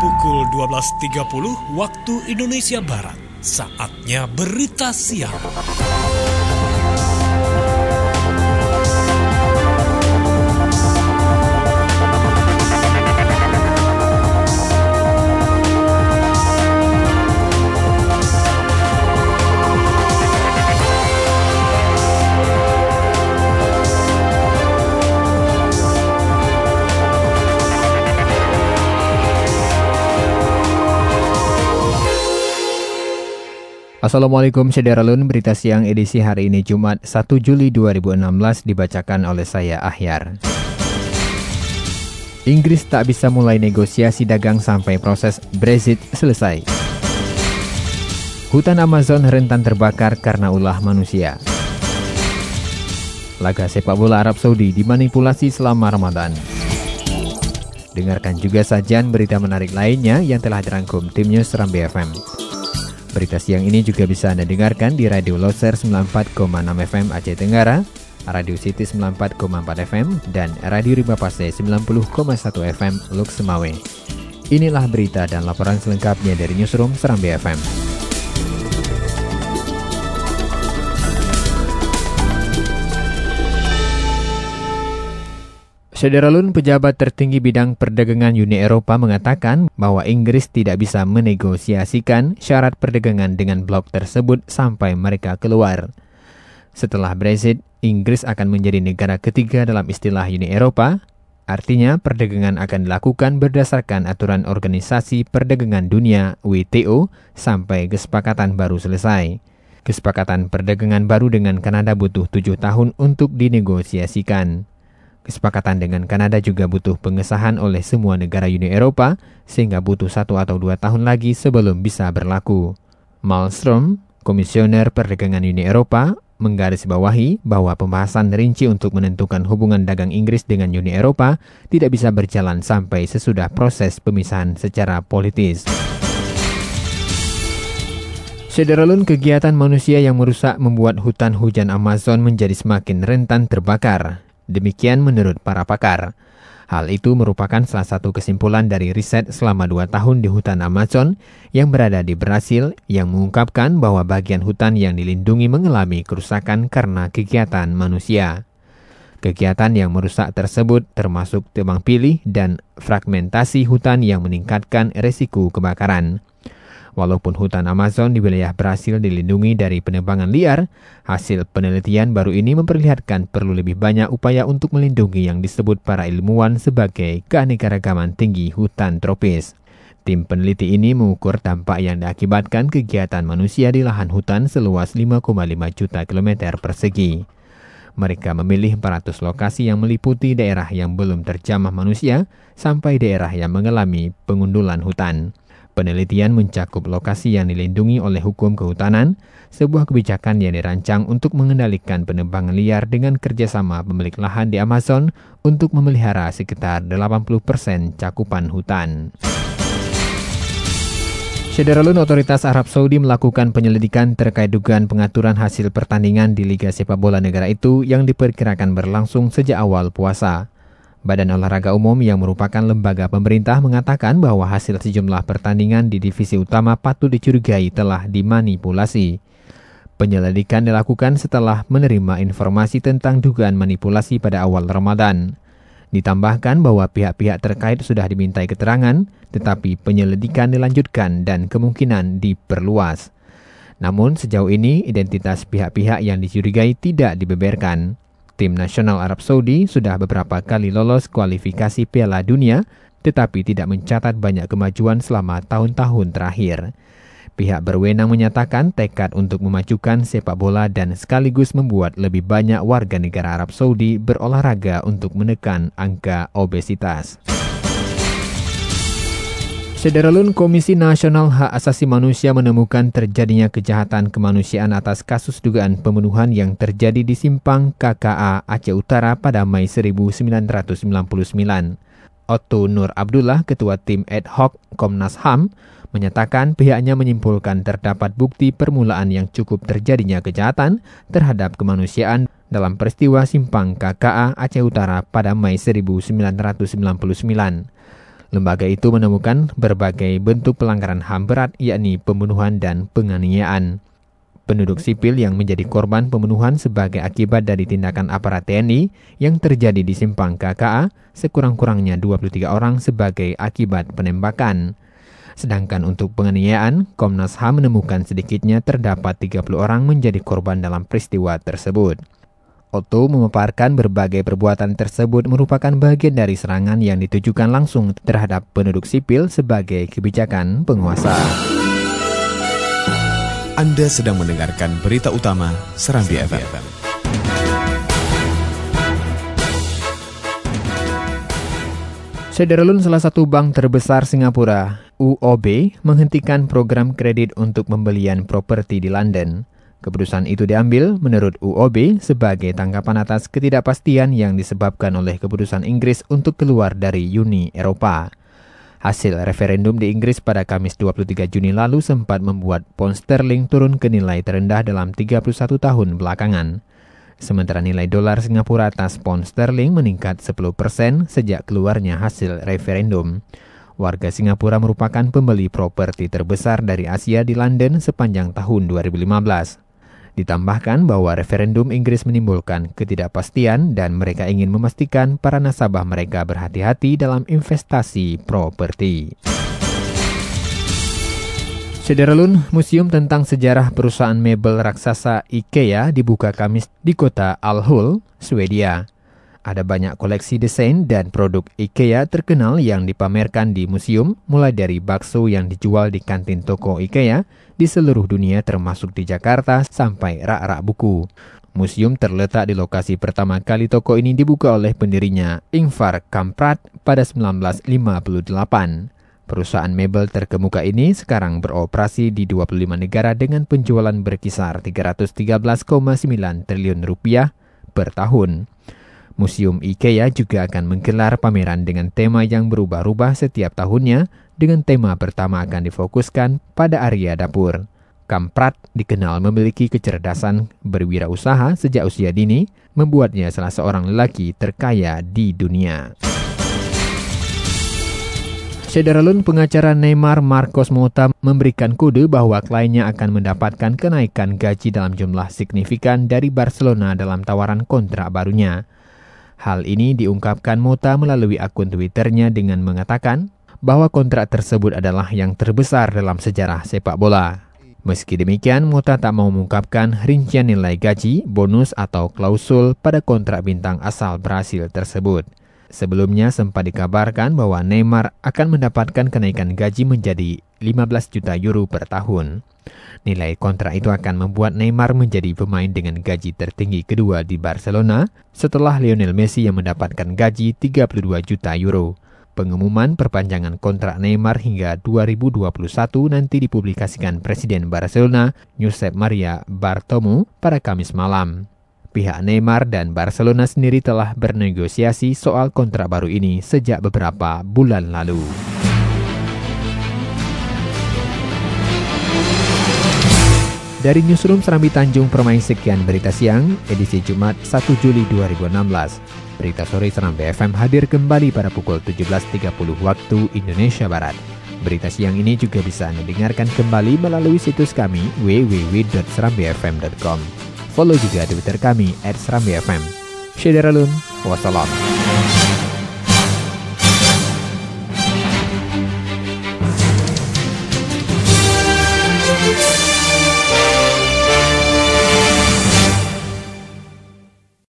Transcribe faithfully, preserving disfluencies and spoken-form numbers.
pukul dua belas tiga puluh waktu Indonesia Barat. Saatnya berita siang. Assalamualaikum Sederalun, berita siang edisi hari ini Jumat satu Juli dua ribu enam belas dibacakan oleh saya Ahyar. Inggris tak bisa mulai negosiasi dagang sampai proses Brexit selesai. Hutan Amazon rentan terbakar karena ulah manusia. Laga sepak bola Arab Saudi dimanipulasi selama Ramadan. Dengarkan juga sajian berita menarik lainnya yang telah dirangkum tim News Serambi F M. Berita siang ini juga bisa Anda dengarkan di Radio Loser sembilan puluh empat koma enam F M Aceh Tenggara, Radio City sembilan puluh empat koma empat F M, dan Radio Rimba Pase sembilan puluh koma satu F M Luk Semawe. Inilah berita dan laporan selengkapnya dari Newsroom Serambi F M. Sederalun, pejabat tertinggi bidang perdagangan Uni Eropa mengatakan bahwa Inggris tidak bisa menegosiasikan syarat perdagangan dengan blok tersebut sampai mereka keluar. Setelah Brexit, Inggris akan menjadi negara ketiga dalam istilah Uni Eropa. Artinya, perdagangan akan dilakukan berdasarkan aturan Organisasi Perdagangan Dunia W T O sampai kesepakatan baru selesai. Kesepakatan perdagangan baru dengan Kanada butuh tujuh tahun untuk dinegosiasikan. Kesepakatan dengan Kanada juga butuh pengesahan oleh semua negara Uni Eropa, sehingga butuh satu atau dua tahun lagi sebelum bisa berlaku. Malmström, Komisioner Perdagangan Uni Eropa, menggarisbawahi bahwa pembahasan rinci untuk menentukan hubungan dagang Inggris dengan Uni Eropa tidak bisa berjalan sampai sesudah proses pemisahan secara politis. Sederalun, kegiatan manusia yang merusak membuat hutan hujan Amazon menjadi semakin rentan terbakar. Demikian menurut para pakar. Hal itu merupakan salah satu kesimpulan dari riset selama dua tahun di hutan Amazon yang berada di Brasil yang mengungkapkan bahwa bagian hutan yang dilindungi mengalami kerusakan karena kegiatan manusia. Kegiatan yang merusak tersebut termasuk tebang pilih dan fragmentasi hutan yang meningkatkan resiko kebakaran. Walaupun hutan Amazon di wilayah Brasil dilindungi dari penebangan liar, hasil penelitian baru ini memperlihatkan perlu lebih banyak upaya untuk melindungi yang disebut para ilmuwan sebagai keanekaragaman tinggi hutan tropis. Tim peneliti ini mengukur dampak yang diakibatkan kegiatan manusia di lahan hutan seluas lima koma lima juta kilometer persegi. Mereka memilih empat ratus lokasi yang meliputi daerah yang belum terjamah manusia sampai daerah yang mengalami pengundulan hutan. Penelitian mencakup lokasi yang dilindungi oleh hukum kehutanan, sebuah kebijakan yang dirancang untuk mengendalikan penebangan liar dengan kerjasama pemilik lahan di Amazon untuk memelihara sekitar delapan puluh persen cakupan hutan. Sederalun, otoritas Arab Saudi melakukan penyelidikan terkait dugaan pengaturan hasil pertandingan di Liga Sepak Bola negara itu yang diperkirakan berlangsung sejak awal puasa. Badan Olahraga Umum yang merupakan lembaga pemerintah mengatakan bahwa hasil sejumlah pertandingan di divisi utama patut dicurigai telah dimanipulasi. Penyelidikan dilakukan setelah menerima informasi tentang dugaan manipulasi pada awal Ramadan. Ditambahkan bahwa pihak-pihak terkait sudah dimintai keterangan, tetapi penyelidikan dilanjutkan dan kemungkinan diperluas. Namun sejauh ini identitas pihak-pihak yang dicurigai tidak dibeberkan. Tim nasional Arab Saudi sudah beberapa kali lolos kualifikasi Piala Dunia, tetapi tidak mencatat banyak kemajuan selama tahun-tahun terakhir. Pihak berwenang menyatakan tekad untuk memajukan sepak bola dan sekaligus membuat lebih banyak warga negara Arab Saudi berolahraga untuk menekan angka obesitas. Sederalun, Komisi Nasional Hak Asasi Manusia menemukan terjadinya kejahatan kemanusiaan atas kasus dugaan pembunuhan yang terjadi di Simpang K K A Aceh Utara pada Mei seribu sembilan ratus sembilan puluh sembilan. Otto Nur Abdullah, Ketua Tim Ad Hoc Komnas H A M, menyatakan pihaknya menyimpulkan terdapat bukti permulaan yang cukup terjadinya kejahatan terhadap kemanusiaan dalam peristiwa Simpang K K A Aceh Utara pada Mei seribu sembilan ratus sembilan puluh sembilan. Lembaga itu menemukan berbagai bentuk pelanggaran H A M berat, yakni pembunuhan dan penganiayaan. Penduduk sipil yang menjadi korban pembunuhan sebagai akibat dari tindakan aparat T N I yang terjadi di Simpang K K A sekurang-kurangnya dua puluh tiga orang sebagai akibat penembakan. Sedangkan untuk penganiayaan, Komnas H A M menemukan sedikitnya terdapat tiga puluh orang menjadi korban dalam peristiwa tersebut. Otto memaparkan berbagai perbuatan tersebut merupakan bagian dari serangan yang ditujukan langsung terhadap penduduk sipil sebagai kebijakan penguasa. Anda sedang mendengarkan berita utama Serambi F M. Sederalun, salah satu bank terbesar Singapura, U O B, menghentikan program kredit untuk pembelian properti di London. Keputusan itu diambil menurut U O B sebagai tanggapan atas ketidakpastian yang disebabkan oleh keputusan Inggris untuk keluar dari Uni Eropa. Hasil referendum di Inggris pada Kamis dua puluh tiga Juni lalu sempat membuat pound sterling turun ke nilai terendah dalam tiga puluh satu tahun belakangan. Sementara nilai dolar Singapura atas pound sterling meningkat sepuluh persen sejak keluarnya hasil referendum. Warga Singapura merupakan pembeli properti terbesar dari Asia di London sepanjang tahun dua ribu lima belas. Ditambahkan bahwa referendum Inggris menimbulkan ketidakpastian dan mereka ingin memastikan para nasabah mereka berhati-hati dalam investasi properti. Sederalun, museum tentang sejarah perusahaan mebel raksasa IKEA dibuka Kamis di kota Al Hull, Swedia. Ada banyak koleksi desain dan produk IKEA terkenal yang dipamerkan di museum, mulai dari bakso yang dijual di kantin toko IKEA di seluruh dunia termasuk di Jakarta sampai rak-rak buku. Museum terletak di lokasi pertama kali toko ini dibuka oleh pendirinya Ingvar Kamprad pada seribu sembilan ratus lima puluh delapan. Perusahaan mebel terkemuka ini sekarang beroperasi di dua puluh lima negara dengan penjualan berkisar tiga ratus tiga belas koma sembilan triliun rupiah per tahun. Museum IKEA juga akan menggelar pameran dengan tema yang berubah-ubah setiap tahunnya, dengan tema pertama akan difokuskan pada area dapur. Kamprad dikenal memiliki kecerdasan berwirausaha sejak usia dini, membuatnya salah seorang lelaki terkaya di dunia. Sederalun, pengacara Neymar Marcos Mota memberikan kode bahwa kliennya akan mendapatkan kenaikan gaji dalam jumlah signifikan dari Barcelona dalam tawaran kontrak barunya. Hal ini diungkapkan Mota melalui akun Twitternya dengan mengatakan bahwa kontrak tersebut adalah yang terbesar dalam sejarah sepak bola. Meski demikian, Mota tak mau mengungkapkan rincian nilai gaji, bonus atau klausul pada kontrak bintang asal Brasil tersebut. Sebelumnya sempat dikabarkan bahwa Neymar akan mendapatkan kenaikan gaji menjadi lima belas juta euro per tahun. Nilai kontrak itu akan membuat Neymar menjadi pemain dengan gaji tertinggi kedua di Barcelona setelah Lionel Messi yang mendapatkan gaji tiga puluh dua juta euro. Pengumuman perpanjangan kontrak Neymar hingga dua ribu dua puluh satu nanti dipublikasikan Presiden Barcelona, Josep Maria Bartomeu, pada Kamis malam. Pihak Neymar dan Barcelona sendiri telah bernegosiasi soal kontrak baru ini sejak beberapa bulan lalu. Dari Newsroom Serambi Tanjung Permai, sekian berita siang, edisi Jumat satu Juli dua ribu enam belas. Berita sore Serambi F M hadir kembali pada pukul tujuh belas tiga puluh waktu Indonesia Barat. Berita siang ini juga bisa Anda dengarkan kembali melalui situs kami w w w dot serambi f m dot com. Follow juga Twitter kami at serambi f m. Sederalun, wassalam.